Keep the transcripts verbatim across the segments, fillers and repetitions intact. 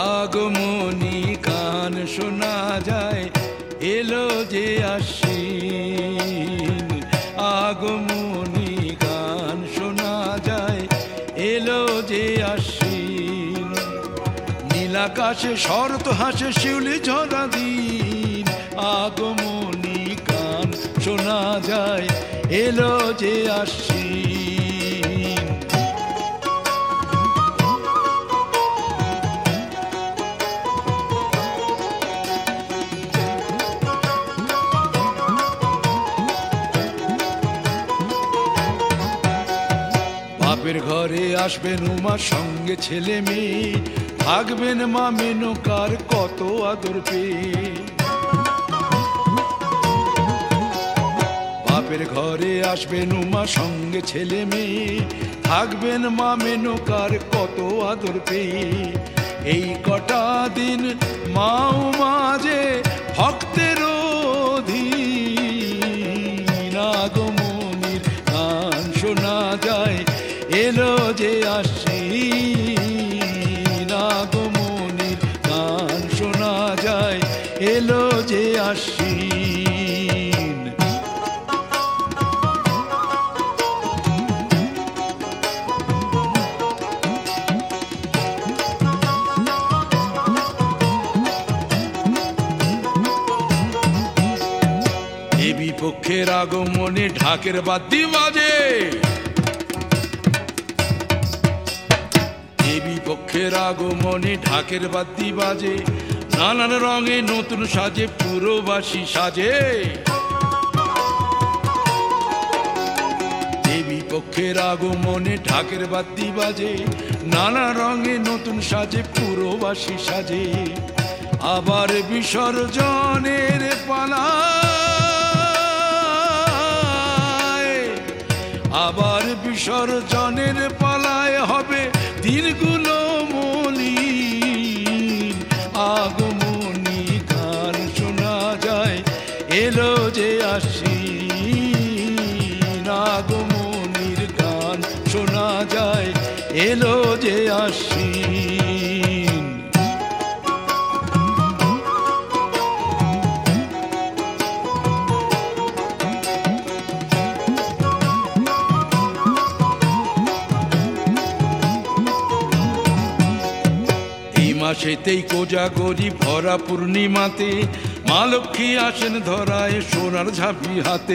আগমনী গান শোনা যায়, এলো যে আশ্বিন। আগমনী গান শোনা যায়, এলো যে আশ্বিন। নীলাকাশে শরৎ হাসে শিউলি ঝরা দিন, আগমনী গান শোনা যায়, এলো যে আশ্বিন। বাপের ঘরে আসবেন উমা সঙ্গে ছেলে মেয়ে, থাকবেন মা মেনকার কত আদর পেয়ে। বাপের ঘরে আসবেন উমা সঙ্গে ছেলে মেয়ে, থাকবেন মা মেনকার কত আদর পেয়ে। এই কটা দিন মা উমা যে ভক্তের অধীন, আগমনীর গান শোনা যায়, এলো যে আশ্বিন। আগমনীর গান শোনা যায়, এলো যে আশ্বিন। দেবী পক্ষের আগমনে ঢাকের বাদ্যি বাজে, দেবী পক্ষের আগমনে ঢাকের বাদ্যি বাজে। নানান রঙে নতুন সাজে পুরবাসী সাজে। দেবী পক্ষের আগমনে ঢাকের বাদ্যি বাজে, নানা রঙে নতুন সাজে পুরবাসী সাজে। আবার বিসর্জনের পালা, আবার বিসর্জনের পালায় হবে দিনগুলো মলিন। আগমনী গান শোনা যায়, এলো যে আশ্বিন। আগমনীর গান শোনা যায়, এলো যে আশ্বিন। মাসেতেই কোজাগরি ভরা পূর্ণিমাতে, মা লক্ষ্মী আসেন ধরায় সোনার ঝাঁপি হাতে।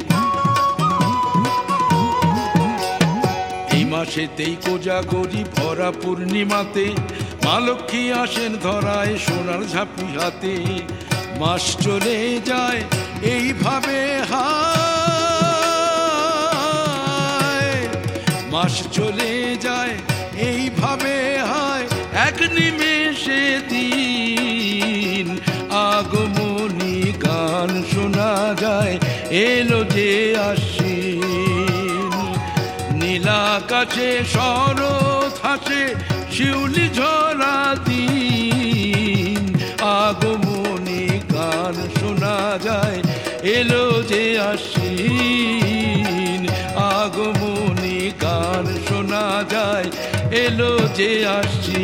এই মাসেতেই কোজাগরি ভরা পূর্ণিমাতে, মা লক্ষ্মী আসেন ধরায় সোনার ঝাঁপি হাতে। মাস চলে যায় এইভাবে হায়, মাস চলে যায় এইভাবে হায়, এক নিমেষে দিন। আগমনী গান শোনা যায়, এলো যে আশ্বিন। নীলাকাশে শরৎ হাসে শিউলি ঝরা দিন, আগমনী গান শোনা যায়, এলো যে আশ্বিন। আগমনী গান শোনা যায়, এলো যে আশ্বিন।